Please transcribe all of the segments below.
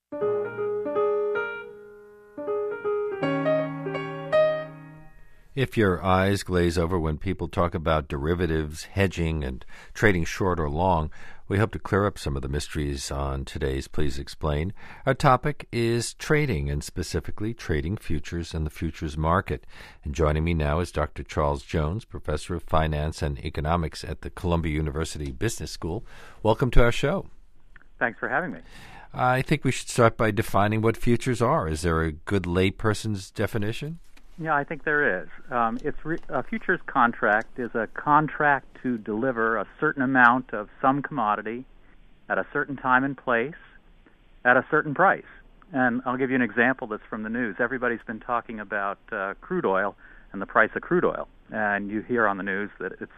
If your eyes glaze over when people talk about derivatives, hedging, and trading short or long, we hope to clear up some of the mysteries on today's Please Explain. Our topic is trading, and specifically trading futures and the futures market. And joining me now is Dr. Charles Jones, Professor of Finance and Economics at the Columbia University Business School. Welcome to our show. Thanks for having me. I think we should start by defining what futures are. Is there a good layperson's definition? Yeah, I think there is. A futures contract is a contract to deliver a certain amount of some commodity at a certain time and place at a certain price. And I'll give you an example that's from the news. Everybody's been talking about crude oil and the price of crude oil. And you hear on the news that it's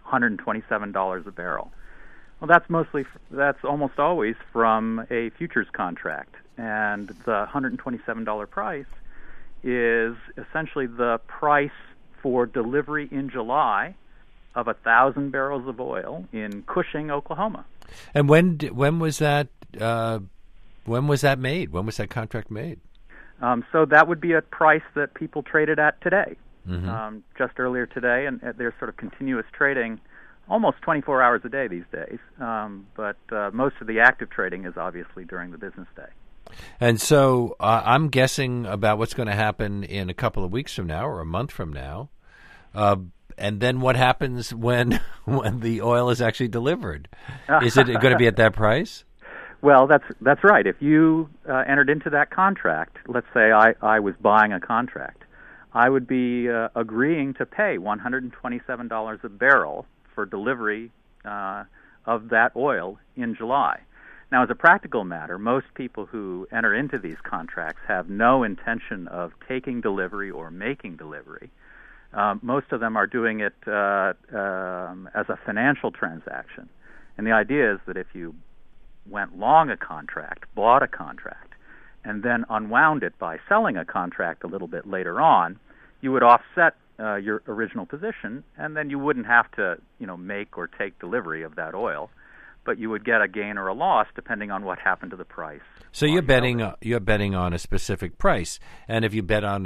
$127 a barrel. Well, that's almost always from a futures contract. And the $127 price is essentially the price for delivery in July of 1,000 barrels of oil in Cushing, Oklahoma. And when was that? When was that made? When was that contract made? So that would be a price that people traded at today, Mm-hmm. just earlier today, and there's sort of continuous trading, almost 24 hours a day these days. But most of the active trading is obviously during the business day. And so I'm guessing about what's going to happen in a couple of weeks from now or a month from now. And then what happens when the oil is actually delivered? Is it going to be at that price? Well, that's right. If you entered into that contract, let's say I was buying a contract, I would be agreeing to pay $127 a barrel for delivery of that oil in July. Now, as a practical matter, most people who enter into these contracts have no intention of taking delivery or making delivery. Most of them are doing it as a financial transaction. And the idea is that if you went long a contract, bought a contract, and then unwound it by selling a contract a little bit later on, you would offset your original position, and then you wouldn't have to, make or take delivery of that oil. But you would get a gain or a loss depending on what happened to the price. So you're betting on a specific price, and if you bet on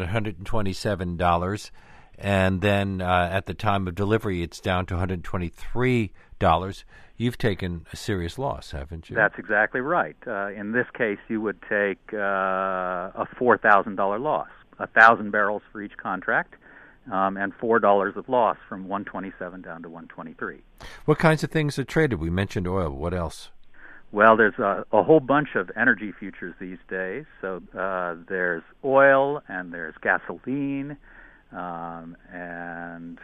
$127, and then at the time of delivery it's down to $123, you've taken a serious loss, haven't you? That's exactly right. In this case, you would take a $4,000 loss, 1,000 barrels for each contract. And $4 of loss from 127 down to 123. What kinds of things are traded? We mentioned oil. What else? Well, there's a whole bunch of energy futures these days. So there's oil and there's gasoline and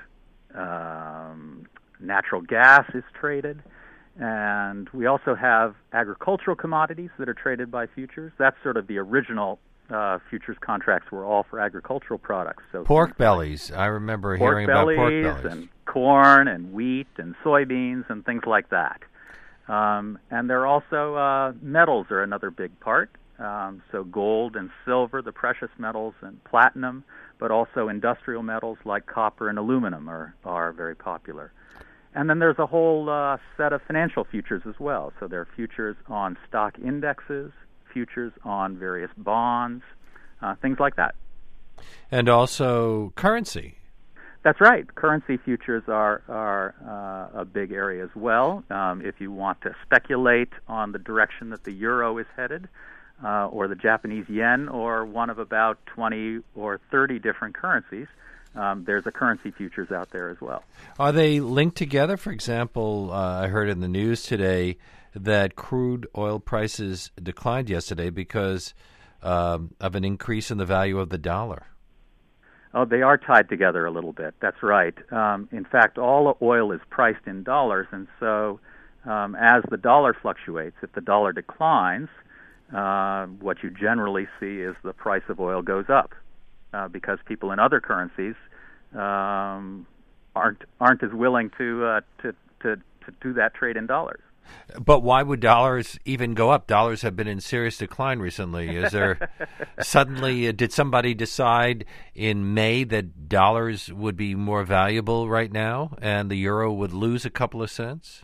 natural gas is traded. And we also have agricultural commodities that are traded by futures. That's sort of the original futures contracts were all for agricultural products. So pork bellies. I remember hearing about pork bellies. And corn and wheat and soybeans and things like that. And there are also metals are another big part. So gold and silver, the precious metals, and platinum, but also industrial metals like copper and aluminum are very popular. And then there's a whole set of financial futures as well. So there are futures on stock indexes, futures on various bonds, things like that. And also currency. That's right. Currency futures are a big area as well. If you want to speculate on the direction that the euro is headed, or the Japanese yen, or one of about 20 or 30 different currencies, there's a currency futures out there as well. Are they linked together? For example, I heard in the news today that crude oil prices declined yesterday because of an increase in the value of the dollar. Oh, they are tied together a little bit. That's right. In fact, all oil is priced in dollars, and so as the dollar fluctuates, if the dollar declines, what you generally see is the price of oil goes up because people in other currencies aren't as willing to do that trade in dollars. But why would dollars even go up? Dollars have been in serious decline recently. Is there suddenly, did somebody decide in May that dollars would be more valuable right now and the euro would lose a couple of cents?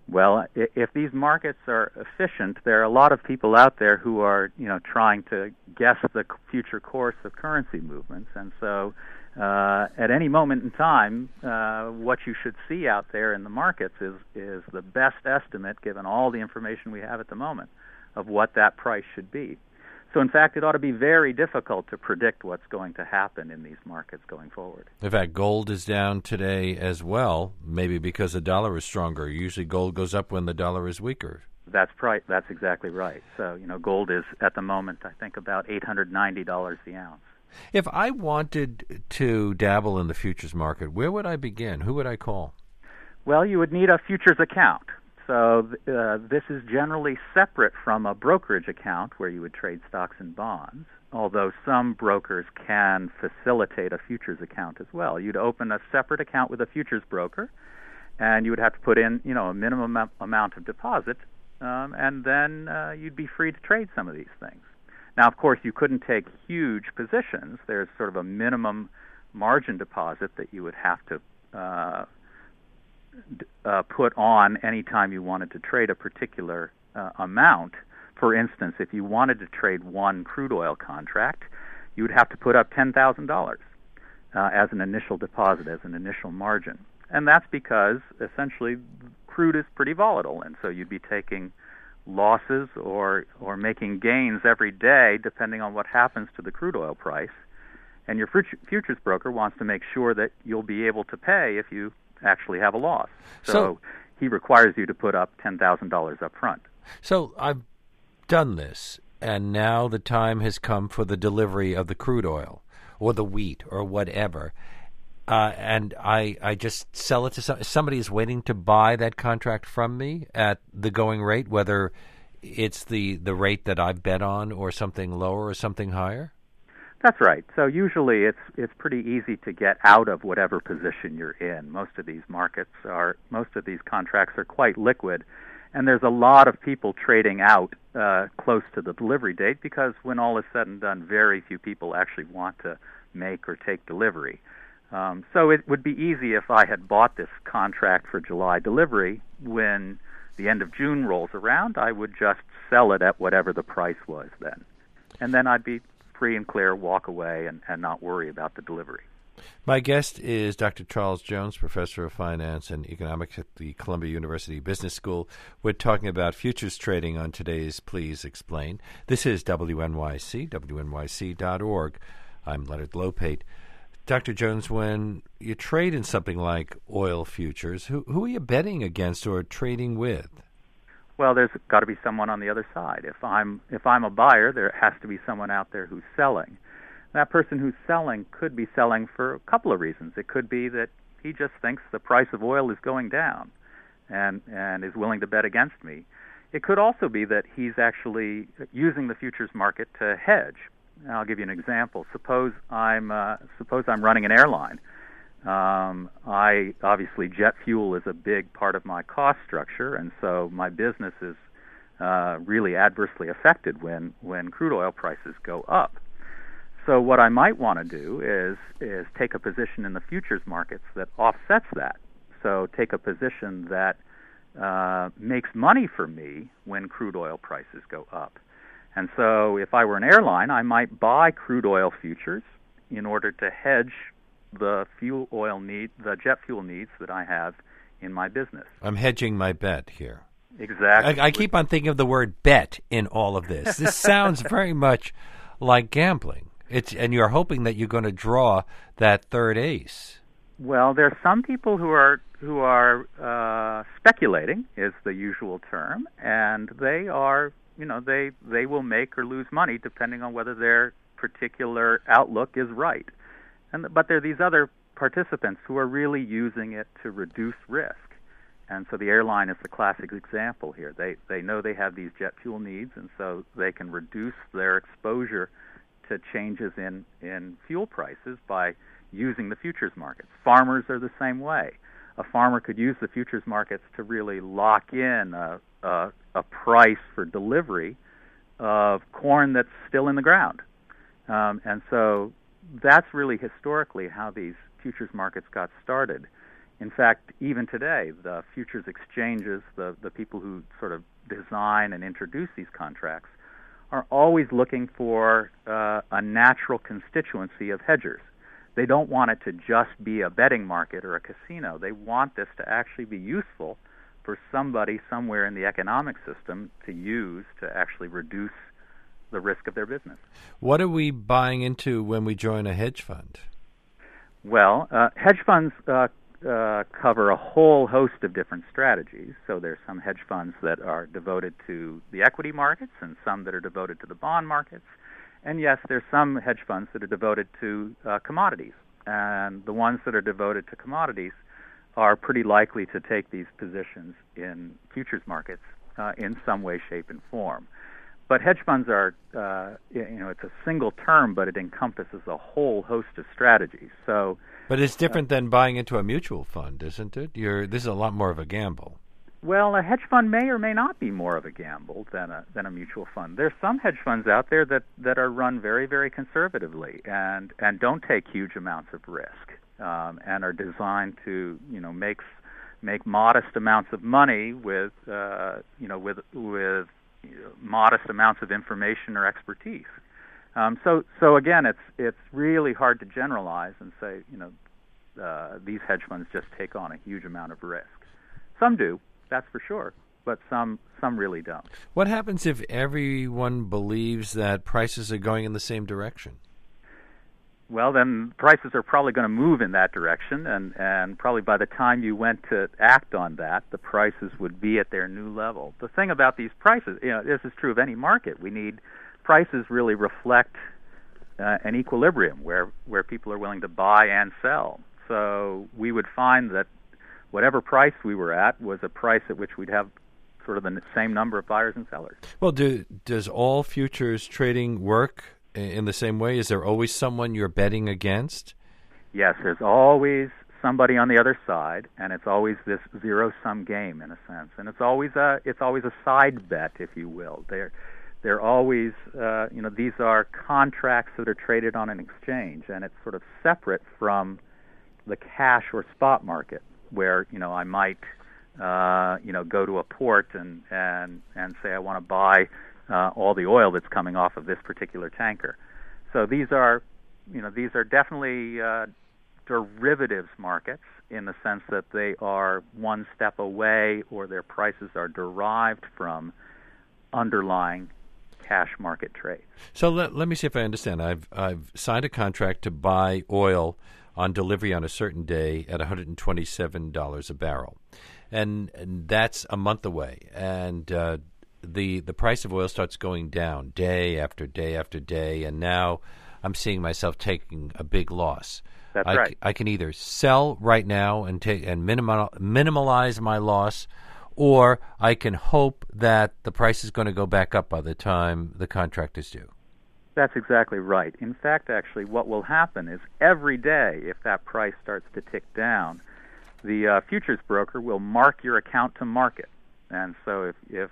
Well, if these markets are efficient, there are a lot of people out there who are, trying to guess the future course of currency movements, and so at any moment in time, what you should see out there in the markets is the best estimate, given all the information we have at the moment, of what that price should be. So, in fact, it ought to be very difficult to predict what's going to happen in these markets going forward. In fact, gold is down today as well, maybe because the dollar is stronger. Usually gold goes up when the dollar is weaker. That's right. That's exactly right. So, gold is, at the moment, I think, about $890 the ounce. If I wanted to dabble in the futures market, where would I begin? Who would I call? Well, you would need a futures account. So this is generally separate from a brokerage account where you would trade stocks and bonds, although some brokers can facilitate a futures account as well. You'd open a separate account with a futures broker, and you would have to put in, a minimum amount of deposit, and then you'd be free to trade some of these things. Now, of course, you couldn't take huge positions. There's sort of a minimum margin deposit that you would have to put on any time you wanted to trade a particular amount. For instance, if you wanted to trade one crude oil contract, you would have to put up $10,000 as an initial deposit, as an initial margin. And that's because, essentially, crude is pretty volatile, and so you'd be taking losses or making gains every day depending on what happens to the crude oil price. And your futures broker wants to make sure that you'll be able to pay if you actually have a loss. So he requires you to put up $10,000 up front. So I've done this, and now the time has come for the delivery of the crude oil or the wheat or whatever. And I just sell it to somebody is waiting to buy that contract from me at the going rate, whether it's the rate that I've bet on or something lower or something higher? That's right. So usually it's pretty easy to get out of whatever position you're in. Most of these contracts are quite liquid, and there's a lot of people trading out close to the delivery date because when all is said and done, very few people actually want to make or take delivery. So it would be easy if I had bought this contract for July delivery. When the end of June rolls around, I would just sell it at whatever the price was then. And then I'd be free and clear, walk away, and not worry about the delivery. My guest is Dr. Charles Jones, professor of finance and economics at the Columbia University Business School. We're talking about futures trading on today's Please Explain. This is WNYC, WNYC.org. I'm Leonard Lopate. Dr. Jones, when you trade in something like oil futures, who are you betting against or trading with? Well, there's got to be someone on the other side. If I'm a buyer, there has to be someone out there who's selling. That person who's selling could be selling for a couple of reasons. It could be that he just thinks the price of oil is going down and is willing to bet against me. It could also be that he's actually using the futures market to hedge. I'll give you an example. Suppose I'm running an airline. Obviously jet fuel is a big part of my cost structure, and so my business is really adversely affected when crude oil prices go up. So what I might want to do is take a position in the futures markets that offsets that. So take a position that makes money for me when crude oil prices go up. And so if I were an airline, I might buy crude oil futures in order to hedge the jet fuel needs that I have in my business. I'm hedging my bet here. Exactly. I keep on thinking of the word bet in all of this. This sounds very much like gambling. And you're hoping that you're going to draw that third ace. Well, there are some people who are speculating, is the usual term, and they are, they will make or lose money depending on whether their particular outlook is right. But there are these other participants who are really using it to reduce risk. And so the airline is the classic example here. They know they have these jet fuel needs, and so they can reduce their exposure to changes in fuel prices by using the futures markets. Farmers are the same way. A farmer could use the futures markets to really lock in a price for delivery of corn that's still in the ground. And so that's really historically how these futures markets got started. In fact, even today, the futures exchanges, the people who sort of design and introduce these contracts, are always looking for a natural constituency of hedgers. They don't want it to just be a betting market or a casino. They want this to actually be useful for somebody somewhere in the economic system to use to actually reduce the risk of their business. What are we buying into when we join a hedge fund? Well, hedge funds cover a whole host of different strategies. So there's some hedge funds that are devoted to the equity markets and some that are devoted to the bond markets. And yes, there's some hedge funds that are devoted to commodities. And the ones that are devoted to commodities are pretty likely to take these positions in futures markets in some way, shape, and form. But hedge funds are, it's a single term, but it encompasses a whole host of strategies. So, but it's different than buying into a mutual fund, isn't it? This is a lot more of a gamble. Well, a hedge fund may or may not be more of a gamble than a mutual fund. There's some hedge funds out there that are run very, very conservatively and don't take huge amounts of risk and are designed to make modest amounts of money with modest amounts of information or expertise. So again, it's really hard to generalize and say these hedge funds just take on a huge amount of risk. Some do. That's for sure, but some really don't. What happens if everyone believes that prices are going in the same direction? Well, then prices are probably going to move in that direction, and probably by the time you went to act on that, the prices would be at their new level. The thing about these prices, this is true of any market. Prices really reflect an equilibrium where people are willing to buy and sell. So we would find that whatever price we were at was a price at which we'd have sort of the same number of buyers and sellers. Well, does all futures trading work in the same way? Is there always someone you're betting against? Yes, there's always somebody on the other side, and it's always this zero-sum game in a sense. And it's always a side bet, if you will. They're always, these are contracts that are traded on an exchange, and it's sort of separate from the cash or spot market, where I might go to a port and say I want to buy all the oil that's coming off of this particular tanker. So these are definitely derivatives markets in the sense that they are one step away, or their prices are derived from underlying cash market trades. So let me see if I understand. I've signed a contract to buy oil on delivery on a certain day at $127 a barrel. And that's a month away. And the price of oil starts going down day after day after day, and now I'm seeing myself taking a big loss. That's right. I can either sell right now and minimize my loss, or I can hope that the price is going to go back up by the time the contract is due. That's exactly right. In fact, actually, what will happen is every day, if that price starts to tick down, the futures broker will mark your account to market. And so if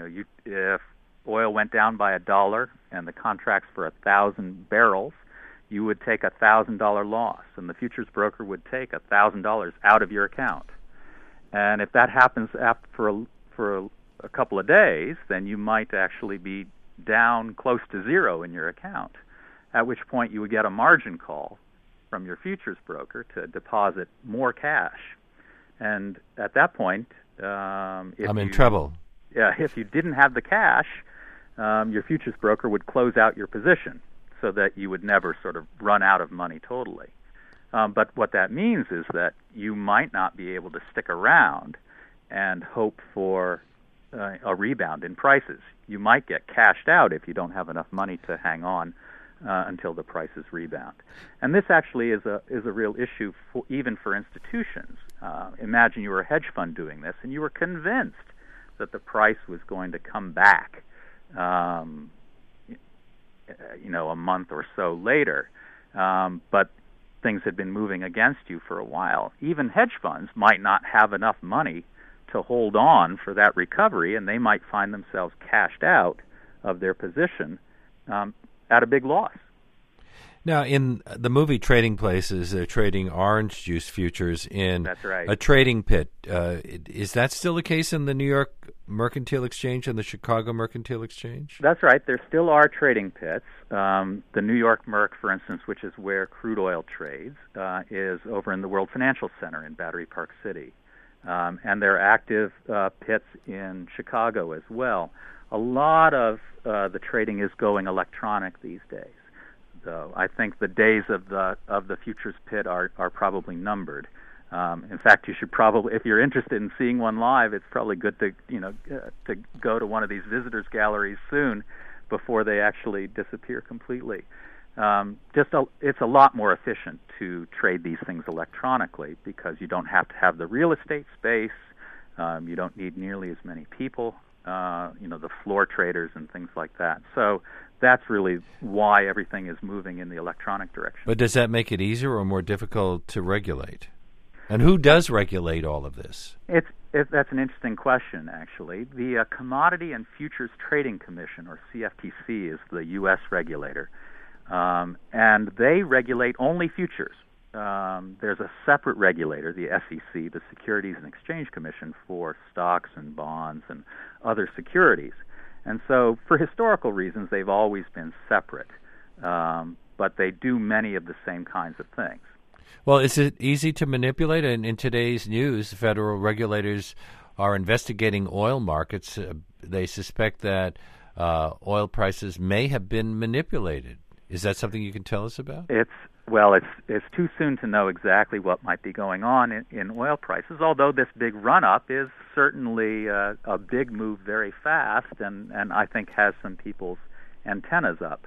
oil went down by $1 and the contract's for 1,000 barrels, you would take a $1,000 loss, and the futures broker would take $1,000 out of your account. And if that happens for a couple of days, then you might actually be down close to zero in your account, at which point you would get a margin call from your futures broker to deposit more cash. And at that point, I'm in trouble. Yeah, if you didn't have the cash, your futures broker would close out your position so that you would never sort of run out of money totally. But what that means is that you might not be able to stick around and hope for a rebound in prices. You might get cashed out if you don't have enough money to hang on until the prices rebound. And this actually is a real issue even for institutions. Imagine you were a hedge fund doing this, and you were convinced that the price was going to come back, a month or so later, but things had been moving against you for a while. Even hedge funds might not have enough money to hold on for that recovery, and they might find themselves cashed out of their position at a big loss. Now, in the movie Trading Places, they're trading orange juice futures in That's right. a trading pit. Is that still the case in the New York Mercantile Exchange and the Chicago Mercantile Exchange? That's right. There still are trading pits. The New York Merc, for instance, which is where crude oil trades, is over in the World Financial Center in Battery Park City. And there are active pits in Chicago as well. A lot of the trading is going electronic these days. So I think the days of the futures pit are probably numbered. In fact, you should probably, if you're interested in seeing one live, it's probably good to to go to one of these visitors galleries soon before they actually disappear completely. It's a lot more efficient to trade these things electronically because you don't have to have the real estate space. You don't need nearly as many people. The floor traders and things like that. So that's really why everything is moving in the electronic direction. But does that make it easier or more difficult to regulate? And who does regulate all of this? That's an interesting question, actually. The Commodity and Futures Trading Commission, or CFTC, is the U.S. regulator, and they regulate only futures. There's a separate regulator, the SEC, the Securities and Exchange Commission, for stocks and bonds and other securities. And so for historical reasons, they've always been separate, but they do many of the same kinds of things. Well, is it easy to manipulate? And in today's news, federal regulators are investigating oil markets. They suspect that oil prices may have been manipulated. Is that something you can tell us about? It's too soon to know exactly what might be going on in oil prices, although this big run-up is certainly a big move very fast and I think has some people's antennas up.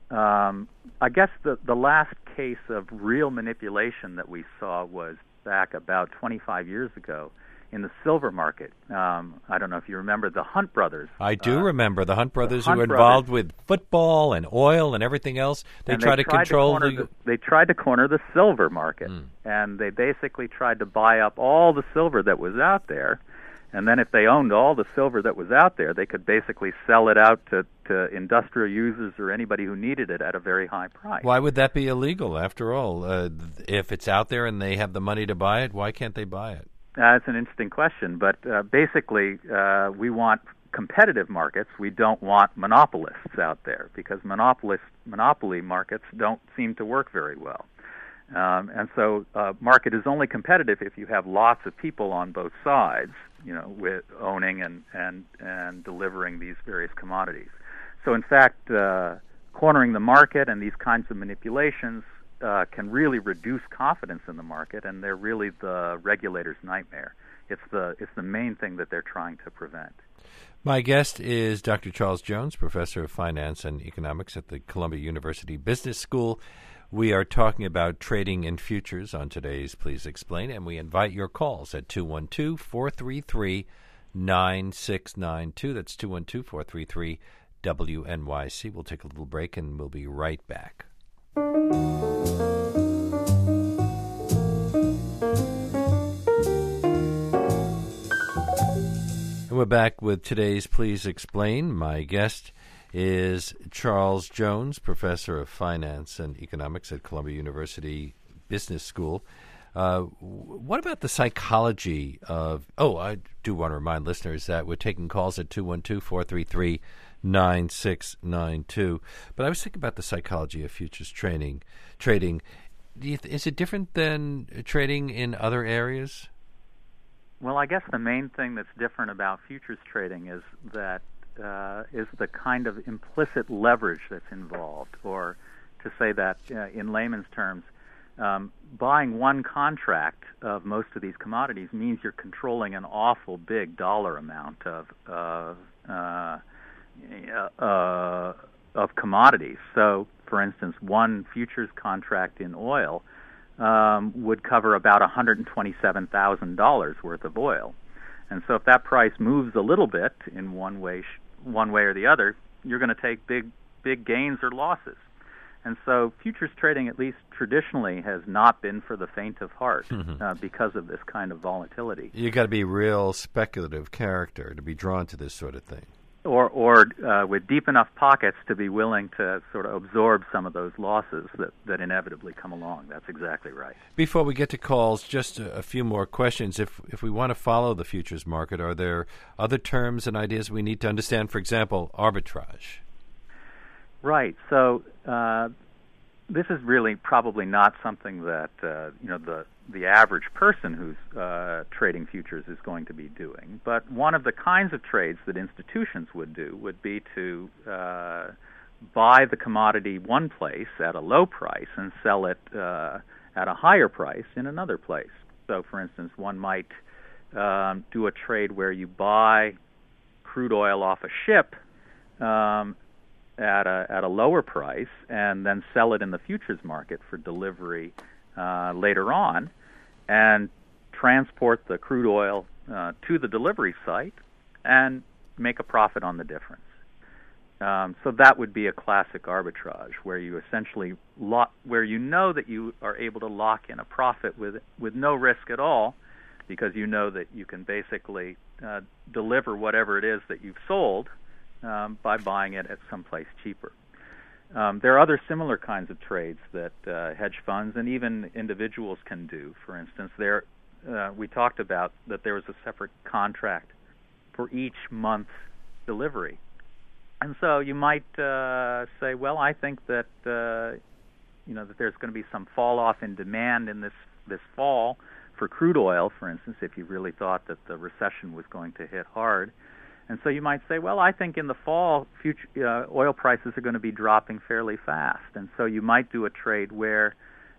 I guess the last case of real manipulation that we saw was back about 25 years ago in the silver market. I don't know if you remember the Hunt brothers. I do remember the Hunt brothers who were involved with football and oil and everything else. They tried to control They tried to corner the silver market, and they basically tried to buy up all the silver that was out there. And then if they owned all the silver that was out there, they could basically sell it out to industrial users or anybody who needed it at a very high price. Why would that be illegal, after all? If it's out there and they have the money to buy it, why can't they buy it? That's an interesting question, but basically we want competitive markets. We don't want monopolists out there because monopoly markets don't seem to work very well. And so market is only competitive if you have lots of people on both sides, with owning and delivering these various commodities. So in fact, cornering the market and these kinds of manipulations can really reduce confidence in the market, and they're really the regulator's nightmare. It's the main thing that they're trying to prevent. My guest is Dr. Charles Jones, professor of finance and economics at the Columbia University Business School. We are talking about trading in futures on today's Please Explain, and we invite your calls at 212-433-9692. That's 212-433-WNYC. We'll take a little break, and we'll be right back. And we're back with today's Please Explain. My guest is Charles Jones, professor of finance and economics at Columbia University Business School. What about the psychology of... I do want to remind listeners that we're taking calls at 212-433-9692. But I was thinking about the psychology of futures trading. Is it different than trading in other areas? Well, I guess the main thing that's different about futures trading is that is the kind of implicit leverage that's involved, or to say that in layman's terms, buying one contract of most of these commodities means you're controlling an awful big dollar amount of commodities. So, for instance, one futures contract in oil would cover about $127,000 worth of oil. And so if that price moves a little bit in one way or the other, you're going to take big gains or losses. And so futures trading, at least traditionally, has not been for the faint of heart because of this kind of volatility. You got to be real speculative character to be drawn to this sort of thing. with deep enough pockets to be willing to sort of absorb some of those losses that inevitably come along. That's exactly right. Before we get to calls, just a few more questions. If we want to follow the futures market, are there other terms and ideas we need to understand? For example, arbitrage. Right. So this is really probably not something that the average person who's trading futures is going to be doing. But one of the kinds of trades that institutions would do would be to buy the commodity one place at a low price and sell it at a higher price in another place. So, for instance, one might do a trade where you buy crude oil off a ship at a lower price and then sell it in the futures market for delivery later on, and transport the crude oil to the delivery site and make a profit on the difference. So that would be a classic arbitrage, where you essentially where you know that you are able to lock in a profit with no risk at all, because you know that you can basically deliver whatever it is that you've sold by buying it at some place cheaper. There are other similar kinds of trades that hedge funds and even individuals can do. For instance, we talked about that there was a separate contract for each month's delivery. And so you might say, well, I think that that there's going to be some fall off in demand in this fall for crude oil, for instance, if you really thought that the recession was going to hit hard. And so you might say, well, I think in the fall, oil prices are going to be dropping fairly fast. And so you might do a trade where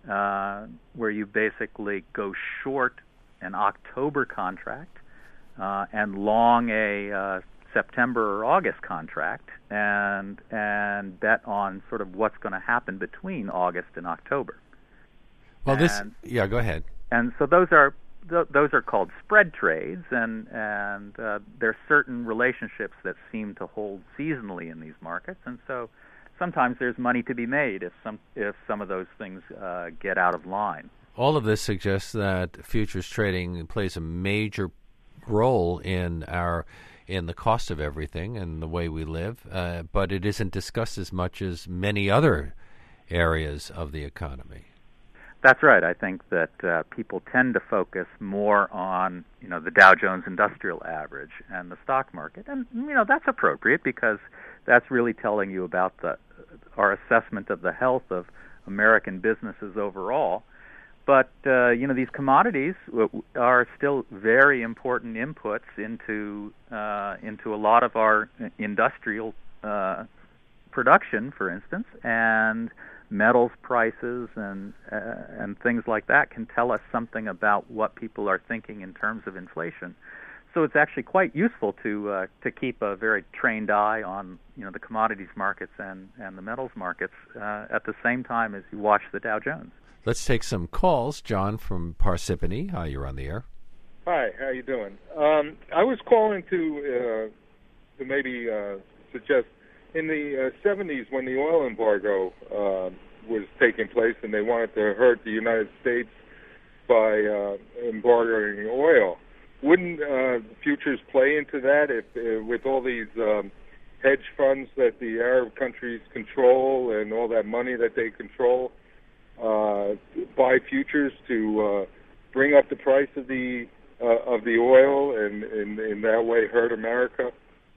you basically go short an October contract and long a September or August contract, and bet on sort of what's going to happen between August and October. Well, go ahead. And so those are called spread trades, and there are certain relationships that seem to hold seasonally in these markets, and so sometimes there's money to be made if some of those things get out of line. All of this suggests that futures trading plays a major role in the cost of everything and the way we live, but it isn't discussed as much as many other areas of the economy. That's right. I think that people tend to focus more on, the Dow Jones Industrial Average and the stock market, and that's appropriate because that's really telling you about our assessment of the health of American businesses overall. But these commodities are still very important inputs into a lot of our industrial production, for instance, and metals prices and things like that can tell us something about what people are thinking in terms of inflation. So it's actually quite useful to keep a very trained eye on the commodities markets and the metals markets at the same time as you watch the Dow Jones. Let's take some calls. John from Parsippany. Hi, you're on the air. Hi, how you doing? I was calling to maybe suggest, in the 70s when the oil embargo was taking place and they wanted to hurt the United States by embargoing oil, wouldn't futures play into that if with all these hedge funds that the Arab countries control and all that money that they control, buy futures to bring up the price of the oil and in that way hurt America?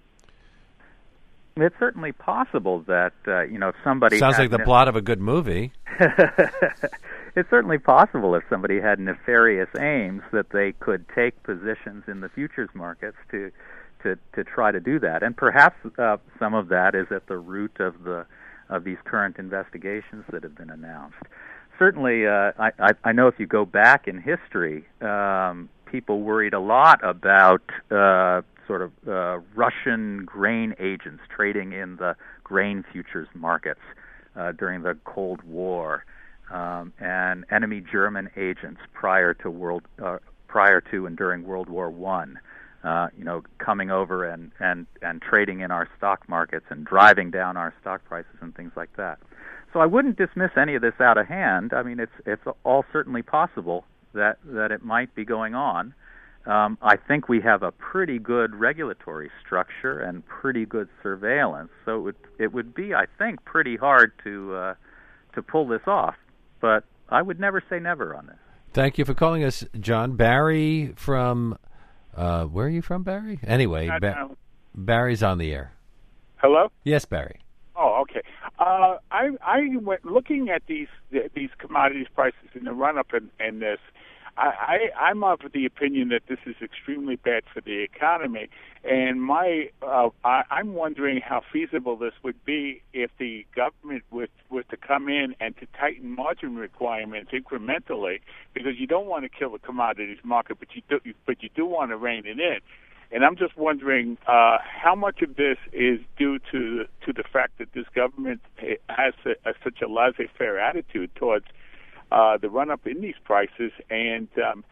It's certainly possible that if somebody sounds like the plot of a good movie. It's certainly possible if somebody had nefarious aims that they could take positions in the futures markets to try to do that, and perhaps some of that is at the root of these current investigations that have been announced. Certainly, I know if you go back in history, people worried a lot about Russian grain agents trading in the grain futures markets during the Cold War, and enemy German agents prior to and during World War I, coming over and trading in our stock markets and driving down our stock prices and things like that. So I wouldn't dismiss any of this out of hand. I mean, it's all certainly possible that it might be going on. I think we have a pretty good regulatory structure and pretty good surveillance. So it would be, I think, pretty hard to pull this off. But I would never say never on this. Thank you for calling us, John. Barry from where are you from, Barry? Anyway, Barry's on the air. Hello? Yes, Barry. Oh, okay. I went looking at these commodities prices in the run-up and this. I'm of the opinion that this is extremely bad for the economy, and I'm wondering how feasible this would be if the government was to come in and to tighten margin requirements incrementally, because you don't want to kill the commodities market, but you do want to rein it in. And I'm just wondering how much of this is due to the fact that this government has such a laissez-faire attitude towards the run-up in these prices, and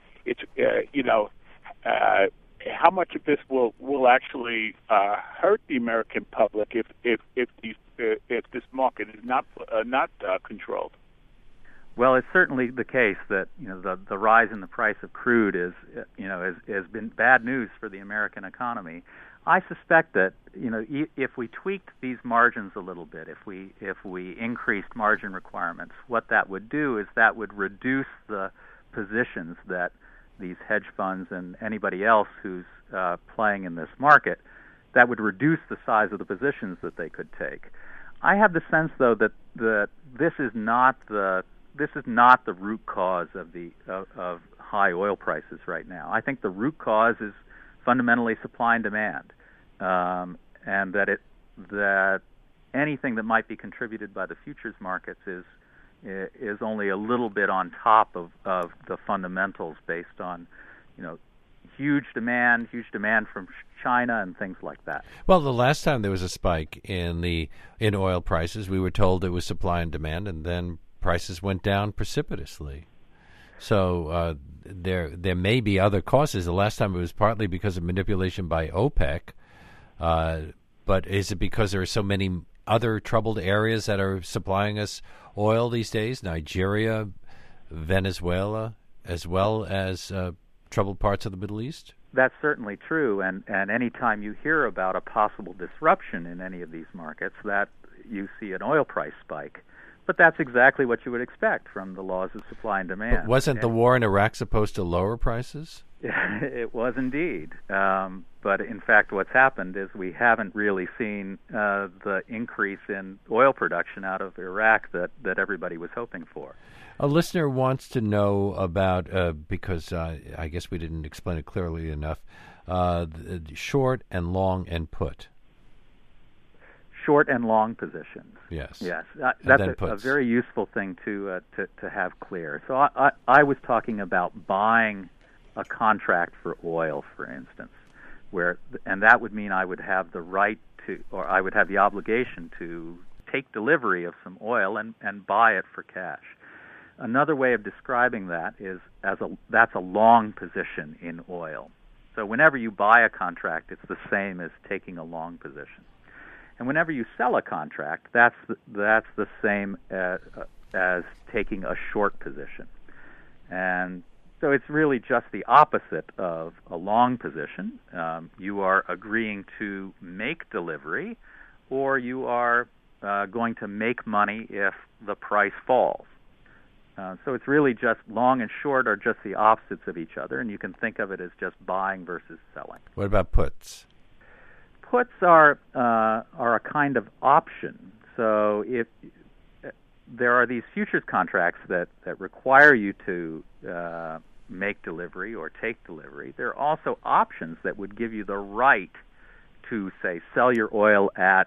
how much of this will actually hurt the American public if this market is not controlled. Well, it's certainly the case that the rise in the price of crude has been bad news for the American economy. I suspect that if we tweaked these margins a little bit, if we increased margin requirements, what that would do is that would reduce the positions that these hedge funds and anybody else who's playing in this market, that would reduce the size of the positions that they could take. I have the sense, though, that this is not the root cause of high oil prices right now. I think the root cause is fundamentally supply and demand, and that anything that might be contributed by the futures markets is only a little bit on top of the fundamentals based on huge demand from China and things like that. Well, the last time there was a spike in oil prices, we were told it was supply and demand, and then prices went down precipitously. So there may be other causes. The last time it was partly because of manipulation by OPEC, but is it because there are so many other troubled areas that are supplying us oil these days? Nigeria, Venezuela, as well as troubled parts of the Middle East? That's certainly true, and any time you hear about a possible disruption in any of these markets, that you see an oil price spike. But that's exactly what you would expect from the laws of supply and demand. But wasn't the war in Iraq supposed to lower prices? It was indeed. But in fact, what's happened is we haven't really seen the increase in oil production out of Iraq that everybody was hoping for. A listener wants to know about, because I guess we didn't explain it clearly enough, the short and long and put. Short and long positions. Yes. That's a very useful thing to have clear. So I was talking about buying a contract for oil, for instance, and that would mean I would have the right to, or I would have the obligation to take delivery of some oil and buy it for cash. Another way of describing that is that's a long position in oil. So whenever you buy a contract, it's the same as taking a long position. And whenever you sell a contract, that's the same as taking a short position. And so it's really just the opposite of a long position. You are agreeing to make delivery, or you are going to make money if the price falls. So it's really just long and short are just the opposites of each other, and you can think of it as just buying versus selling. What about puts? Puts are a kind of option. So if there are these futures contracts that require you to make delivery or take delivery, there are also options that would give you the right to, say, sell your oil at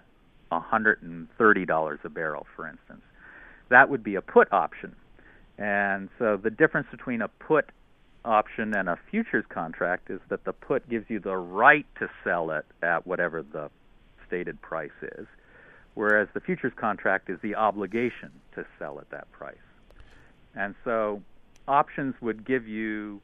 $130 a barrel, for instance. That would be a put option. And so the difference between a put option and a futures contract is that the put gives you the right to sell it at whatever the stated price is, whereas the futures contract is the obligation to sell at that price. And so options would give you,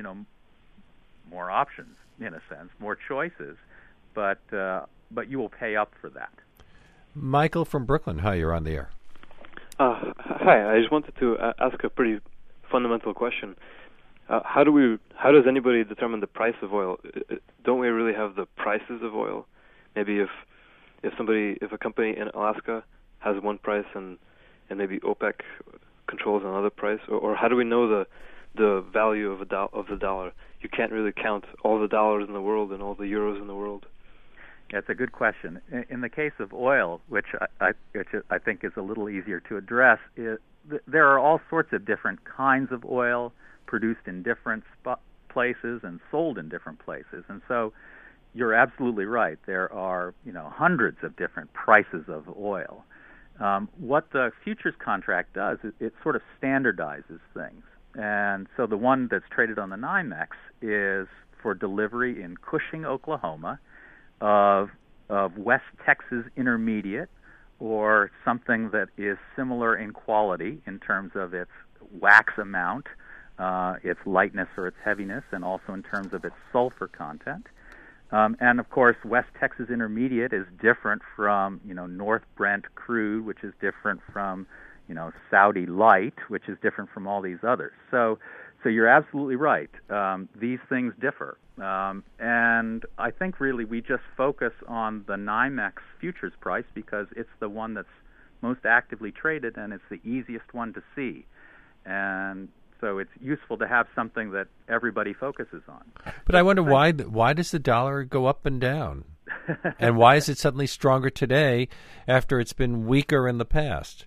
more options in a sense, more choices, but you will pay up for that. Michael from Brooklyn, hi, you're on the air. Hi, I just wanted to ask a pretty fundamental question. How does anybody determine the price of oil? Don't we really have the prices of oil? Maybe if a company in Alaska has one price and maybe OPEC controls another price, or how do we know the value of the dollar? You can't really count all the dollars in the world and all the euros in the world. That's a good question. In the case of oil, which I think is a little easier to address, there are all sorts of different kinds of oil produced in different places and sold in different places. And so you're absolutely right. There are, hundreds of different prices of oil. What the futures contract does is it sort of standardizes things. And so the one that's traded on the NYMEX is for delivery in Cushing, Oklahoma, of West Texas Intermediate, or something that is similar in quality in terms of its wax amount, its lightness or its heaviness, and also in terms of its sulfur content. And of course, West Texas Intermediate is different from, North Brent crude, which is different from, Saudi Light, which is different from all these others. So you're absolutely right. These things differ. And I think really we just focus on the NYMEX futures price because it's the one that's most actively traded and it's the easiest one to see. And so it's useful to have something that everybody focuses on. But I wonder why does the dollar go up and down? And why is it suddenly stronger today after it's been weaker in the past?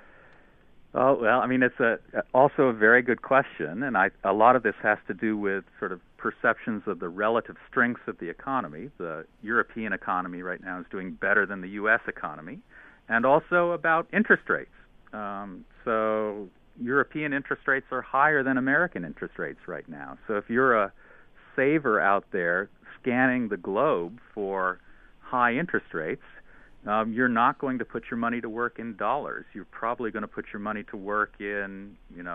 Oh, well, it's also a very good question, and a lot of this has to do with sort of perceptions of the relative strengths of the economy. The European economy right now is doing better than the U.S. economy, and also about interest rates. So European interest rates are higher than American interest rates right now. So if you're a saver out there scanning the globe for high interest rates, you're not going to put your money to work in dollars. You're probably going to put your money to work in,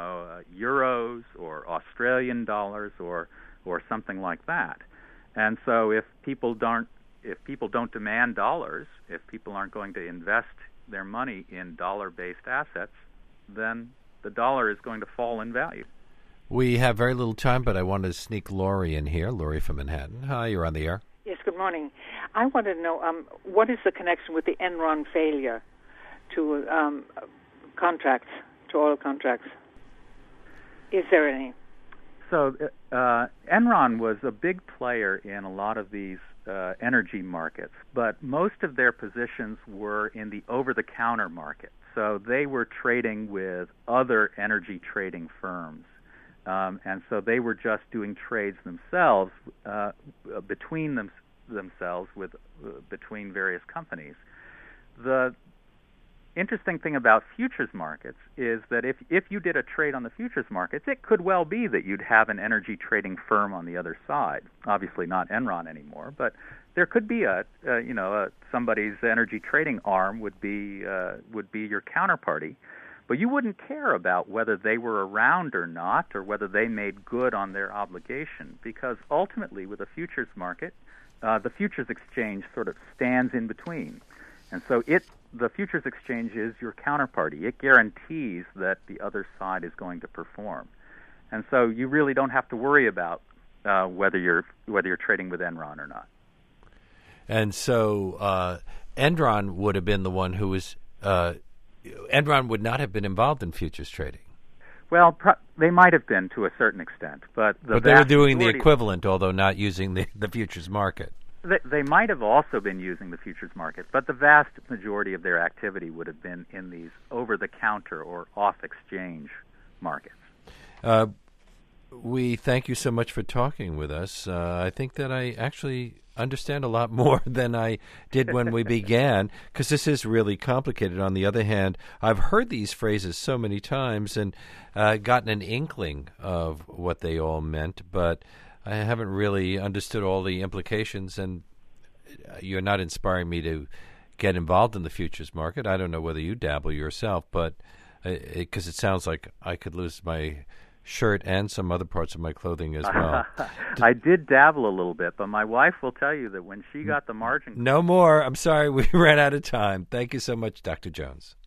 euros or Australian dollars or something like that. And so if people don't demand dollars, if people aren't going to invest their money in dollar-based assets, then the dollar is going to fall in value. We have very little time, but I want to sneak Lori in here. Lori from Manhattan. Hi, you're on the air. Yes, good morning. I want to know what is the connection with the Enron failure to contracts, to oil contracts? Is there any? So Enron was a big player in a lot of these energy markets, but most of their positions were in the over-the-counter market. So they were trading with other energy trading firms. And so they were just doing trades themselves between themselves between various companies. The interesting thing about futures markets is that if you did a trade on the futures markets, it could well be that you'd have an energy trading firm on the other side. Obviously not Enron anymore, but there could be somebody's energy trading arm would be your counterparty. But you wouldn't care about whether they were around or not, or whether they made good on their obligation, because ultimately with a futures market, the futures exchange sort of stands in between. And so the futures exchange is your counterparty. It guarantees that the other side is going to perform. And so you really don't have to worry about whether you're trading with Enron or not. And so Enron would have been the one who was Enron would not have been involved in futures trading. Well, they might have been to a certain extent, but they were doing the equivalent, although not using the futures market. They might have also been using the futures market, but the vast majority of their activity would have been in these over-the-counter or off-exchange markets. We thank you so much for talking with us. I think that I actually understand a lot more than I did when we began, because this is really complicated. On the other hand, I've heard these phrases so many times and gotten an inkling of what they all meant, but I haven't really understood all the implications, and you're not inspiring me to get involved in the futures market. I don't know whether you dabble yourself, but because it sounds like I could lose my shirt and some other parts of my clothing as well. I did dabble a little bit, but my wife will tell you that when she got the margin... No more. I'm sorry. We ran out of time. Thank you so much, Dr. Jones.